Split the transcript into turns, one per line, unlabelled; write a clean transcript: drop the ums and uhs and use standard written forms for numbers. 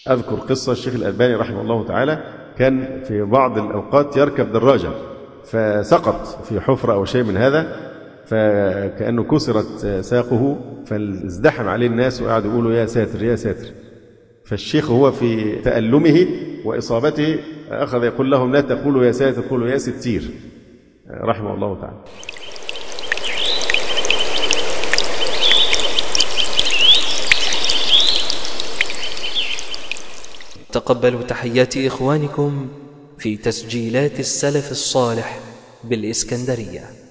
أذكر قصة الشيخ الألباني رحمه الله تعالى كان في بعض الأوقات يركب دراجة فسقط في حفرة أو شيء من هذا، فكأنه كسرت ساقه، فازدحم عليه الناس وقعدوا يقولوا يا ساتر يا ساتر. فالشيخ هو في تألمه وإصابته أخذ يقول لهم لا تقولوا يا ساتر، قولوا يا ستير، رحمه الله تعالى.
تقبلوا تحيات إخوانكم في تسجيلات السلف الصالح بالإسكندرية.